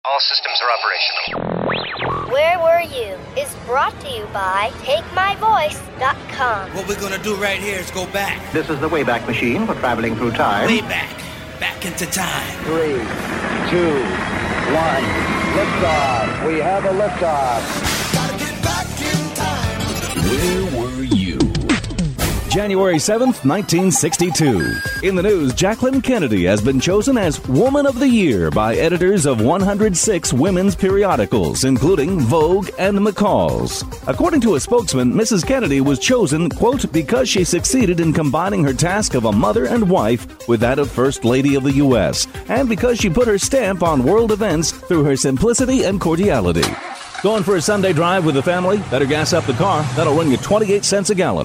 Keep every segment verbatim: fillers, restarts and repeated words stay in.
All systems are operational. Where Were You is brought to you by Take My Voice dot com. What we're gonna do right here is go back. This is the Wayback Machine for traveling through time. Way back. Back into time. Three, two, one. Liftoff. We have a liftoff. Gotta get back in time. Where were you? January seventh, nineteen sixty-two. In the news, Jacqueline Kennedy has been chosen as Woman of the Year by editors of one hundred six women's periodicals, including Vogue and McCall's. According to a spokesman, Missus Kennedy was chosen, quote, because she succeeded in combining her task of a mother and wife with that of First Lady of the U S, and because she put her stamp on world events through her simplicity and cordiality. Going for a Sunday drive with the family? Better gas up the car. That'll run you twenty-eight cents a gallon.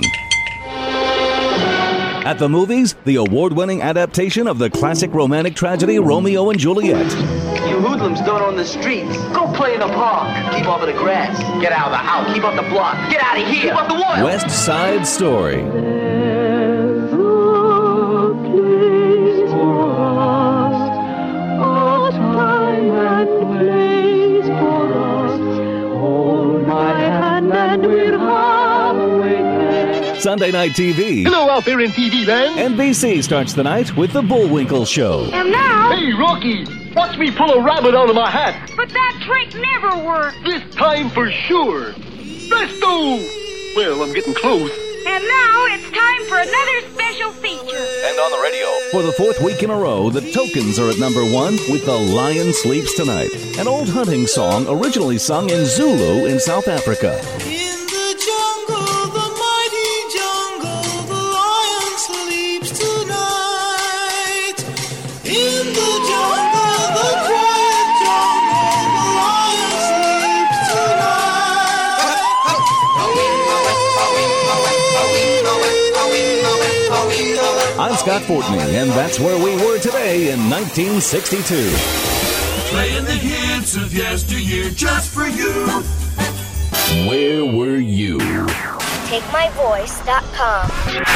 At the movies, the award-winning adaptation of the classic romantic tragedy Romeo and Juliet. You hoodlums don't own the streets. Go play in the park. Keep off of the grass. Get out of the house. Keep off the block. Get out of here. Keep off the water. West Side Story. There's a place for us, a time and place for us. Hold my hand and we'll have a way there. Sunday Night T V. Hello out there in T V land. N B C starts the night with The Bullwinkle Show. And now... Hey, Rocky, watch me pull a rabbit out of my hat. But that trick never worked. This time for sure. Presto! Well, I'm getting close. And now it's time for another special feature. And on the radio. For the fourth week in a row, the Tokens are at number one with The Lion Sleeps Tonight, an old hunting song originally sung in Zulu in South Africa. In the jungle, the mighty jungle, the lion sleeps tonight. In the jungle, the quiet jungle, the lion sleeps tonight. I'm Scott Fortney, and that's where we were today in nineteen sixty-two. Playing the hits of yesteryear just for you. Where were you? Take My Voice dot com.